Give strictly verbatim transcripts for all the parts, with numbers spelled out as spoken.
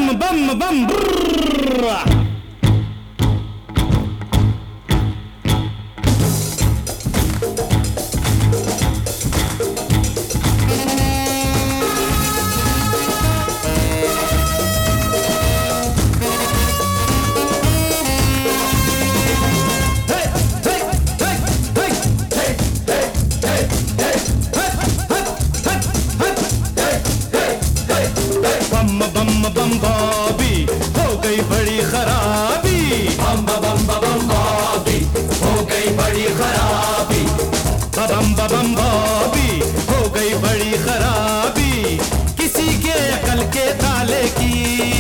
bum bum bum brrr. बम बम बॉबी हो गई बड़ी खराबी, बम बम बम बॉबी हो गई बड़ी खराबी, बम बम बॉबी हो गई बड़ी खराबी। किसी के अकल के ताले की,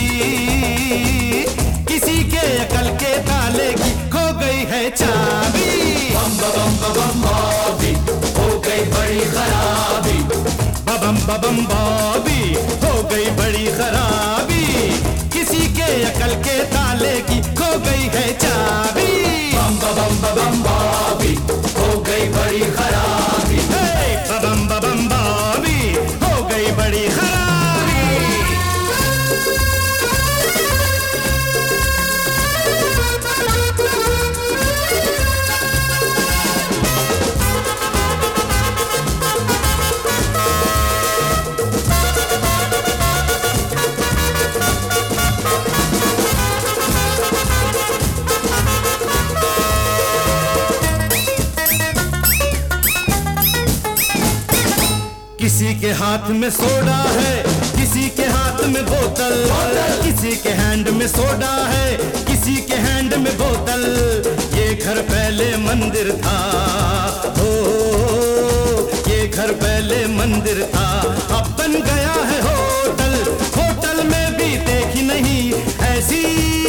किसी के अकल के ताले की खो गई है चाबी। बम बम बम बॉबी हो गई बड़ी खराबी, बम बम बॉबी हो गई बड़ी खराबी। किसी के अकल के ताले की खो गई है चाबी। बम बम बम बॉबी हो गई बड़ी खराबी, बम बम बॉबी हो गई बड़ी खराबी। किसी के हाथ में सोडा है, किसी के हाथ में बोतल, किसी के हैंड में सोडा है, किसी के हैंड में बोतल। ये घर पहले मंदिर था, ओ ये घर पहले मंदिर था, अब बन गया है होटल। होटल में भी देखी नहीं ऐसी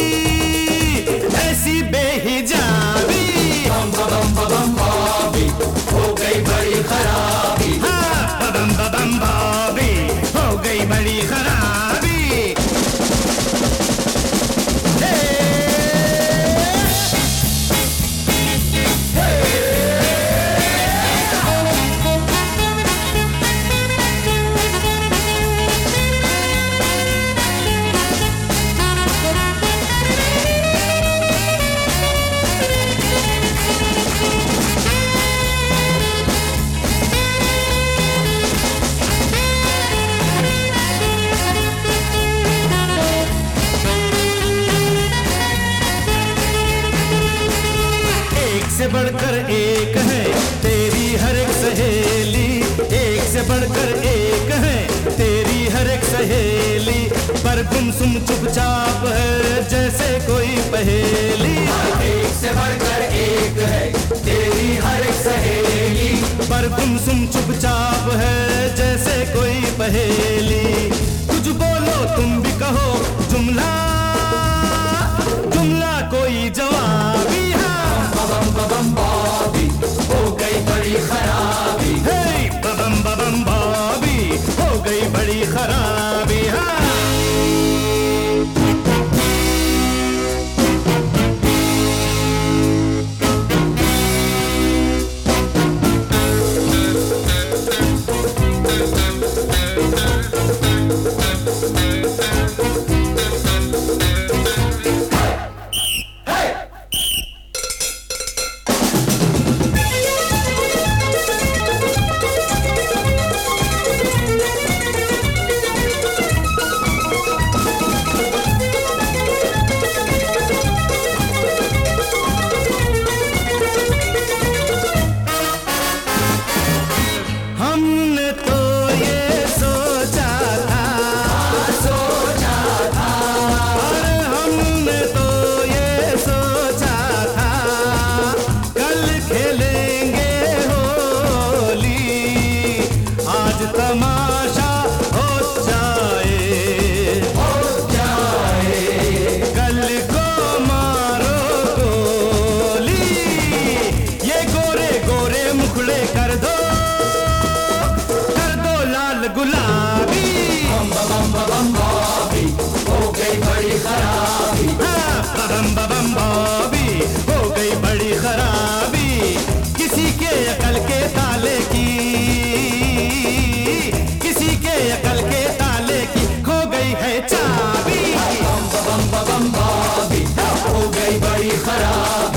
ऐसी बेहिजाबी। बम बम बम बॉबी हो गई बड़ी खराबी, बम बम बॉबी हो गई बड़ी खराबी। से बढ़कर एक है तेरी हर एक सहेली, एक से बढ़कर एक है तेरी हर एक सहेली। पर गुमसुम चुपचाप है जैसे कोई पहेली, एक से बढ़कर एक है तेरी हर एक सहेली, पर गुमसुम चुपचाप है जैसे कोई पहेली। कुछ बोलो तुम भी कहो जुमला, जुमला कोई जवाबी। बम बॉबी हो गई बड़ी खराबी, बम बम बॉबी हो गई बड़ी खराबी। हमने तो ये सोचा था, सोचा था, और हमने तो ये सोचा था, कल खेलेंगे होली, आज तमाशा हो जाए, हो जाए, कल को मारो गोली। ये गोरे गोरे मुखड़े कर दो, गुलाबी। बम बम बम बॉबी हो गई बड़ी खराबी, बम बम बॉबी हो गई बड़ी खराबी। किसी के अकल के ताले की, किसी के अकल के ताले की खो गई है चाबी। भरा